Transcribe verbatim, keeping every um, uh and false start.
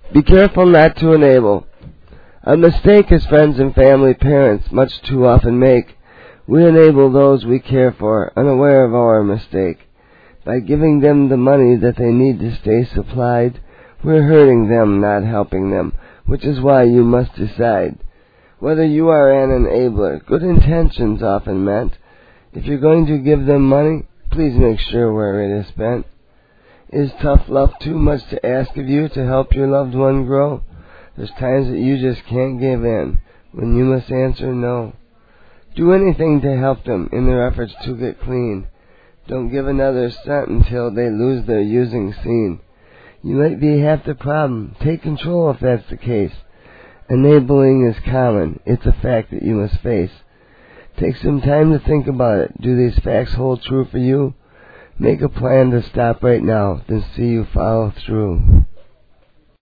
Be careful not to enable. A mistake as friends and family parents much too often make. We enable those we care for, unaware of our mistake. By giving them the money that they need to stay supplied, we're hurting them, not helping them, which is why you must decide whether you are an enabler. Good intentions often meant. If you're going to give them money, please make sure where it is spent. Is tough love too much to ask of you to help your loved one grow? There's times that you just can't give in, when you must answer no. Do anything to help them in their efforts to get clean. Don't give another cent until they lose their using scene. You might be half the problem. Take control if that's the case. Enabling is common. It's a fact that you must face. Take some time to think about it. Do these facts hold true for you? Make a plan to stop right now, then see you follow through.